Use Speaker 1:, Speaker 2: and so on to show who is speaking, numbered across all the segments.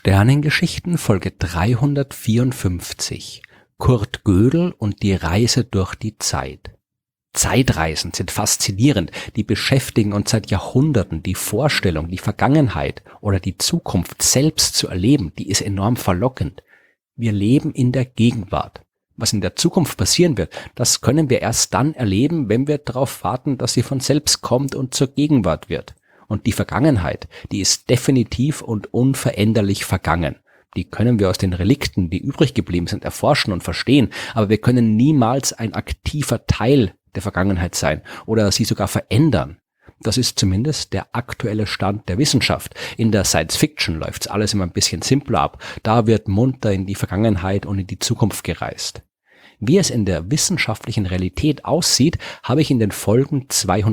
Speaker 1: Sternengeschichten Folge 354. Kurt Gödel und die Reise durch die Zeit. Zeitreisen sind faszinierend, die beschäftigen uns seit Jahrhunderten. Die Vorstellung, die Vergangenheit oder die Zukunft selbst zu erleben, die ist enorm verlockend. Wir leben in der Gegenwart. Was in der Zukunft passieren wird, das können wir erst dann erleben, wenn wir darauf warten, dass sie von selbst kommt und zur Gegenwart wird. Und die Vergangenheit, die ist definitiv und unveränderlich vergangen. Die können wir aus den Relikten, die übrig geblieben sind, erforschen und verstehen, aber wir können niemals ein aktiver Teil der Vergangenheit sein oder sie sogar verändern. Das ist zumindest der aktuelle Stand der Wissenschaft. In der Science Fiction läuft's alles immer ein bisschen simpler ab. Da wird munter in die Vergangenheit und in die Zukunft gereist. Wie es in der wissenschaftlichen Realität aussieht, habe ich in den Folgen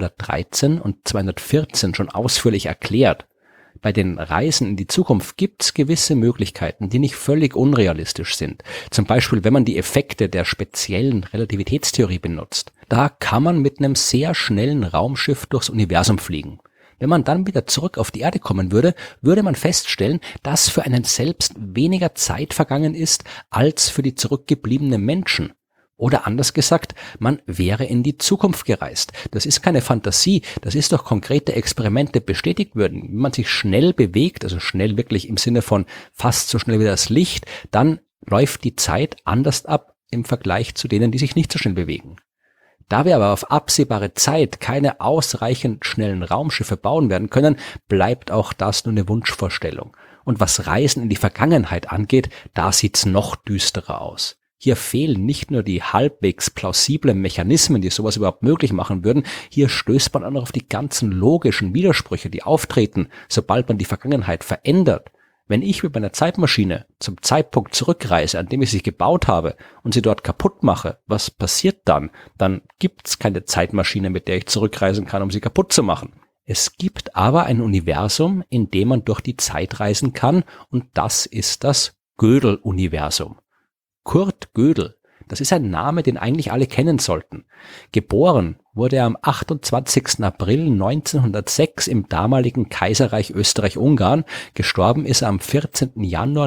Speaker 1: 213 und 214 schon ausführlich erklärt. Bei den Reisen in die Zukunft gibt's gewisse Möglichkeiten, die nicht völlig unrealistisch sind. Zum Beispiel, wenn man die Effekte der speziellen Relativitätstheorie benutzt. Da kann man mit einem sehr schnellen Raumschiff durchs Universum fliegen. Wenn man dann wieder zurück auf die Erde kommen würde, würde man feststellen, dass für einen selbst weniger Zeit vergangen ist als für die zurückgebliebenen Menschen. Oder anders gesagt, man wäre in die Zukunft gereist. Das ist keine Fantasie, das ist durch konkrete Experimente bestätigt worden. Wenn man sich schnell bewegt, also schnell wirklich im Sinne von fast so schnell wie das Licht, dann läuft die Zeit anders ab im Vergleich zu denen, die sich nicht so schnell bewegen. Da wir aber auf absehbare Zeit keine ausreichend schnellen Raumschiffe bauen werden können, bleibt auch das nur eine Wunschvorstellung. Und was Reisen in die Vergangenheit angeht, da sieht's noch düsterer aus. Hier fehlen nicht nur die halbwegs plausiblen Mechanismen, die sowas überhaupt möglich machen würden, hier stößt man auch noch auf die ganzen logischen Widersprüche, die auftreten, sobald man die Vergangenheit verändert. Wenn ich mit meiner Zeitmaschine zum Zeitpunkt zurückreise, an dem ich sie gebaut habe und sie dort kaputt mache, was passiert dann? Dann gibt's keine Zeitmaschine, mit der ich zurückreisen kann, um sie kaputt zu machen. Es gibt aber ein Universum, in dem man durch die Zeit reisen kann, und das ist das Gödel-Universum. Kurt Gödel, das ist ein Name, den eigentlich alle kennen sollten. Geboren wurde er am 28. April 1906 im damaligen Kaiserreich Österreich-Ungarn. Gestorben ist er am 14. Januar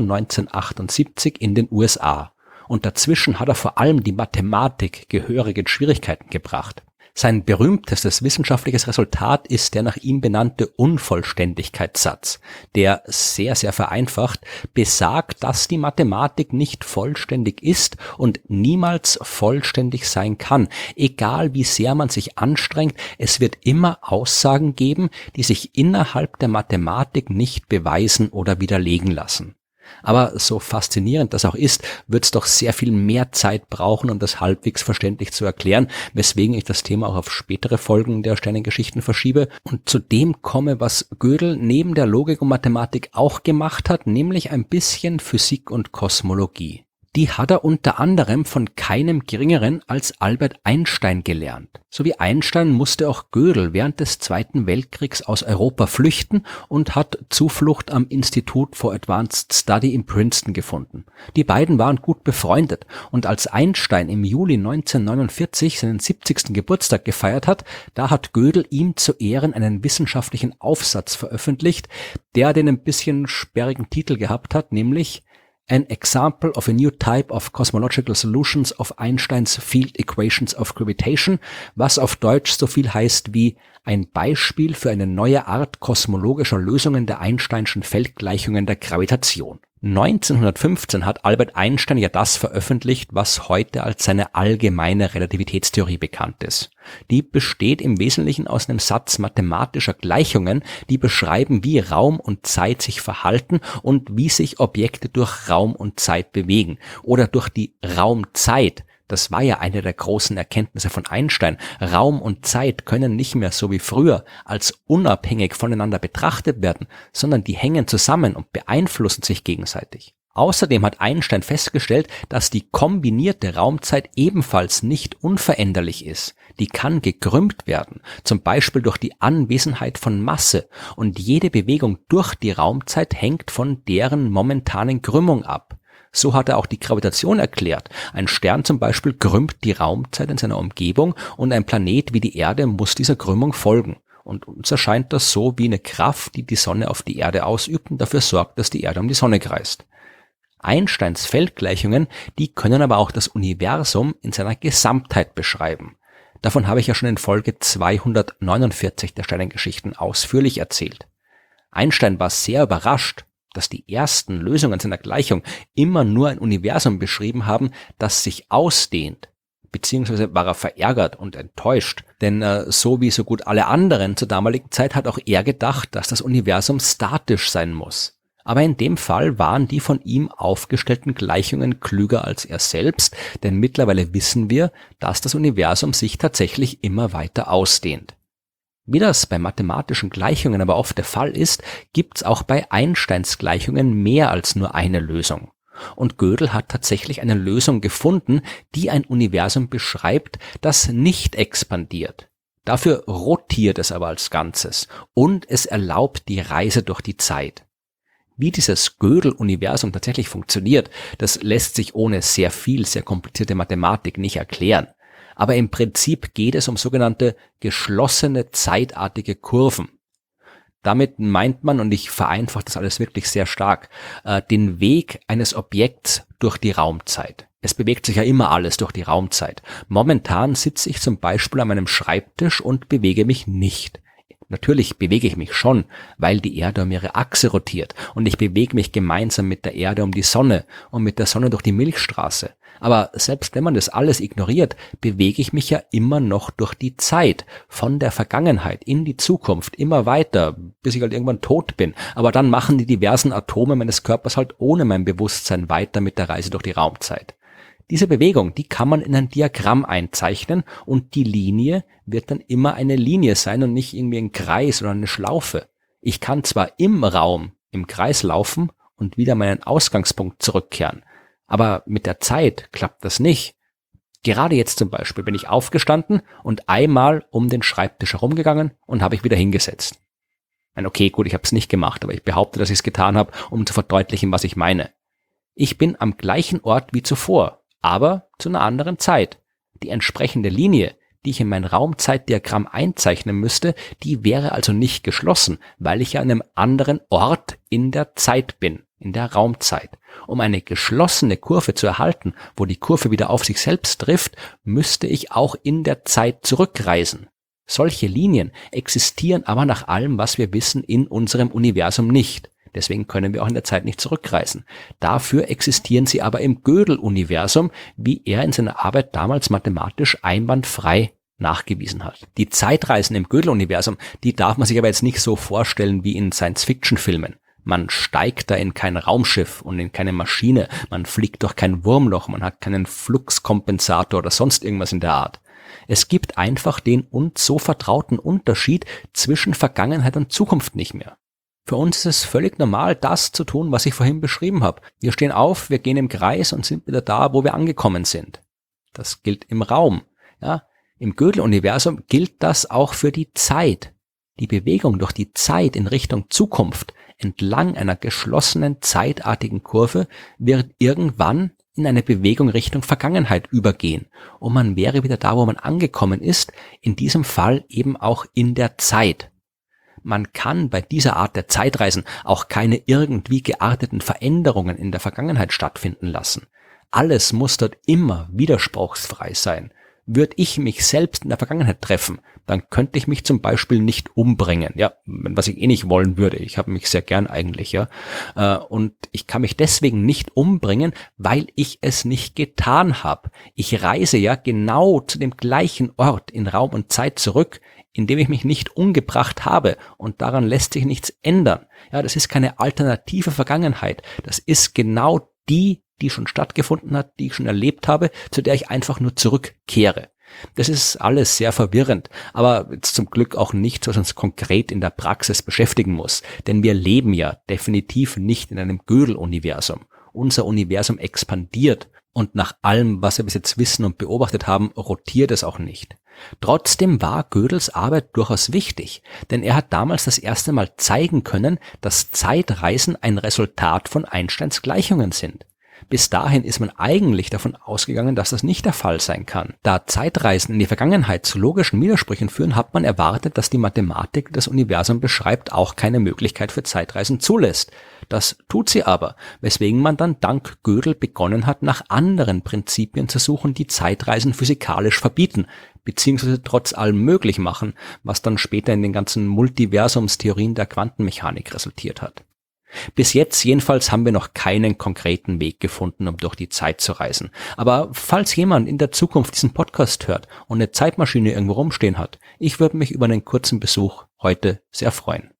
Speaker 1: 1978 in den USA. Und dazwischen hat er vor allem die Mathematik gehörig in Schwierigkeiten gebracht. Sein berühmtestes wissenschaftliches Resultat ist der nach ihm benannte Unvollständigkeitssatz, der sehr, sehr vereinfacht besagt, dass die Mathematik nicht vollständig ist und niemals vollständig sein kann. Egal wie sehr man sich anstrengt, es wird immer Aussagen geben, die sich innerhalb der Mathematik nicht beweisen oder widerlegen lassen. Aber so faszinierend das auch ist, wird es doch sehr viel mehr Zeit brauchen, um das halbwegs verständlich zu erklären, weswegen ich das Thema auch auf spätere Folgen der Sternengeschichten verschiebe und zu dem komme, was Gödel neben der Logik und Mathematik auch gemacht hat, nämlich ein bisschen Physik und Kosmologie. Die hat er unter anderem von keinem Geringeren als Albert Einstein gelernt. So wie Einstein musste auch Gödel während des Zweiten Weltkriegs aus Europa flüchten und hat Zuflucht am Institute for Advanced Study in Princeton gefunden. Die beiden waren gut befreundet und als Einstein im Juli 1949 seinen 70. Geburtstag gefeiert hat, da hat Gödel ihm zu Ehren einen wissenschaftlichen Aufsatz veröffentlicht, der den ein bisschen sperrigen Titel gehabt hat, nämlich An Example of a New Type of Cosmological Solutions of Einsteins Field Equations of Gravitation, was auf Deutsch so viel heißt wie ein Beispiel für eine neue Art kosmologischer Lösungen der Einsteinschen Feldgleichungen der Gravitation. 1915 hat Albert Einstein ja das veröffentlicht, was heute als seine allgemeine Relativitätstheorie bekannt ist. Die besteht im Wesentlichen aus einem Satz mathematischer Gleichungen, die beschreiben, wie Raum und Zeit sich verhalten und wie sich Objekte durch Raum und Zeit bewegen oder durch die Raumzeit. Das war ja eine der großen Erkenntnisse von Einstein. Raum und Zeit können nicht mehr so wie früher als unabhängig voneinander betrachtet werden, sondern die hängen zusammen und beeinflussen sich gegenseitig. Außerdem hat Einstein festgestellt, dass die kombinierte Raumzeit ebenfalls nicht unveränderlich ist. Die kann gekrümmt werden, zum Beispiel durch die Anwesenheit von Masse, und jede Bewegung durch die Raumzeit hängt von deren momentanen Krümmung ab. So hat er auch die Gravitation erklärt. Ein Stern zum Beispiel krümmt die Raumzeit in seiner Umgebung und ein Planet wie die Erde muss dieser Krümmung folgen. Und uns erscheint das so wie eine Kraft, die die Sonne auf die Erde ausübt und dafür sorgt, dass die Erde um die Sonne kreist. Einsteins Feldgleichungen, die können aber auch das Universum in seiner Gesamtheit beschreiben. Davon habe ich ja schon in Folge 249 der Sternengeschichten ausführlich erzählt. Einstein war sehr überrascht, dass die ersten Lösungen seiner Gleichung immer nur ein Universum beschrieben haben, das sich ausdehnt. Beziehungsweise war er verärgert und enttäuscht, denn so wie so gut alle anderen zur damaligen Zeit hat auch er gedacht, dass das Universum statisch sein muss. Aber in dem Fall waren die von ihm aufgestellten Gleichungen klüger als er selbst, denn mittlerweile wissen wir, dass das Universum sich tatsächlich immer weiter ausdehnt. Wie das bei mathematischen Gleichungen aber oft der Fall ist, gibt's auch bei Einsteins Gleichungen mehr als nur eine Lösung. Und Gödel hat tatsächlich eine Lösung gefunden, die ein Universum beschreibt, das nicht expandiert. Dafür rotiert es aber als Ganzes und es erlaubt die Reise durch die Zeit. Wie dieses Gödel-Universum tatsächlich funktioniert, das lässt sich ohne sehr komplizierte Mathematik nicht erklären. Aber im Prinzip geht es um sogenannte geschlossene zeitartige Kurven. Damit meint man, und ich vereinfache das alles wirklich sehr stark, den Weg eines Objekts durch die Raumzeit. Es bewegt sich ja immer alles durch die Raumzeit. Momentan sitze ich zum Beispiel an meinem Schreibtisch und bewege mich nicht. Natürlich bewege ich mich schon, weil die Erde um ihre Achse rotiert und ich bewege mich gemeinsam mit der Erde um die Sonne und mit der Sonne durch die Milchstraße. Aber selbst wenn man das alles ignoriert, bewege ich mich ja immer noch durch die Zeit, von der Vergangenheit in die Zukunft, immer weiter, bis ich halt irgendwann tot bin. Aber dann machen die diversen Atome meines Körpers halt ohne mein Bewusstsein weiter mit der Reise durch die Raumzeit. Diese Bewegung, die kann man in ein Diagramm einzeichnen und die Linie wird dann immer eine Linie sein und nicht irgendwie ein Kreis oder eine Schlaufe. Ich kann zwar im Raum im Kreis laufen und wieder meinen Ausgangspunkt zurückkehren, aber mit der Zeit klappt das nicht. Gerade jetzt zum Beispiel bin ich aufgestanden und einmal um den Schreibtisch herumgegangen und habe ich wieder hingesetzt. Okay, gut, ich habe es nicht gemacht, aber ich behaupte, dass ich es getan habe, um zu verdeutlichen, was ich meine. Ich bin am gleichen Ort wie zuvor, aber zu einer anderen Zeit. Die entsprechende Linie, die ich in mein Raumzeitdiagramm einzeichnen müsste, die wäre also nicht geschlossen, weil ich ja an einem anderen Ort in der Zeit bin, in der Raumzeit. Um eine geschlossene Kurve zu erhalten, wo die Kurve wieder auf sich selbst trifft, müsste ich auch in der Zeit zurückreisen. Solche Linien existieren aber nach allem, was wir wissen, in unserem Universum nicht. Deswegen können wir auch in der Zeit nicht zurückreisen. Dafür existieren sie aber im Gödel-Universum, wie er in seiner Arbeit damals mathematisch einwandfrei nachgewiesen hat. Die Zeitreisen im Gödel-Universum, die darf man sich aber jetzt nicht so vorstellen wie in Science-Fiction-Filmen. Man steigt da in kein Raumschiff und in keine Maschine, man fliegt durch kein Wurmloch, man hat keinen Fluxkompensator oder sonst irgendwas in der Art. Es gibt einfach den uns so vertrauten Unterschied zwischen Vergangenheit und Zukunft nicht mehr. Für uns ist es völlig normal, das zu tun, was ich vorhin beschrieben habe. Wir stehen auf, wir gehen im Kreis und sind wieder da, wo wir angekommen sind. Das gilt im Raum. Ja, im Gödel-Universum gilt das auch für die Zeit. Die Bewegung durch die Zeit in Richtung Zukunft entlang einer geschlossenen zeitartigen Kurve wird irgendwann in eine Bewegung Richtung Vergangenheit übergehen. Und man wäre wieder da, wo man angekommen ist, in diesem Fall eben auch in der Zeit. Man kann bei dieser Art der Zeitreisen auch keine irgendwie gearteten Veränderungen in der Vergangenheit stattfinden lassen. Alles muss dort immer widerspruchsfrei sein. Würde ich mich selbst in der Vergangenheit treffen, dann könnte ich mich zum Beispiel nicht umbringen. Ja, was ich nicht wollen würde. Ich habe mich sehr gern eigentlich, ja. Und ich kann mich deswegen nicht umbringen, weil ich es nicht getan habe. Ich reise ja genau zu dem gleichen Ort in Raum und Zeit zurück, indem ich mich nicht umgebracht habe, und daran lässt sich nichts ändern. Ja, das ist keine alternative Vergangenheit. Das ist genau die schon stattgefunden hat, die ich schon erlebt habe, zu der ich einfach nur zurückkehre. Das ist alles sehr verwirrend, aber jetzt zum Glück auch nichts, was uns konkret in der Praxis beschäftigen muss. Denn wir leben ja definitiv nicht in einem Gödel-Universum. Unser Universum expandiert und nach allem, was wir bis jetzt wissen und beobachtet haben, rotiert es auch nicht. Trotzdem war Gödels Arbeit durchaus wichtig, denn er hat damals das erste Mal zeigen können, dass Zeitreisen ein Resultat von Einsteins Gleichungen sind. Bis dahin ist man eigentlich davon ausgegangen, dass das nicht der Fall sein kann. Da Zeitreisen in die Vergangenheit zu logischen Widersprüchen führen, hat man erwartet, dass die Mathematik, die das Universum beschreibt, auch keine Möglichkeit für Zeitreisen zulässt. Das tut sie aber, weswegen man dann dank Gödel begonnen hat, nach anderen Prinzipien zu suchen, die Zeitreisen physikalisch verbieten, beziehungsweise trotz allem möglich machen, was dann später in den ganzen Multiversumstheorien der Quantenmechanik resultiert hat. Bis jetzt jedenfalls haben wir noch keinen konkreten Weg gefunden, um durch die Zeit zu reisen. Aber falls jemand in der Zukunft diesen Podcast hört und eine Zeitmaschine irgendwo rumstehen hat, ich würde mich über einen kurzen Besuch heute sehr freuen.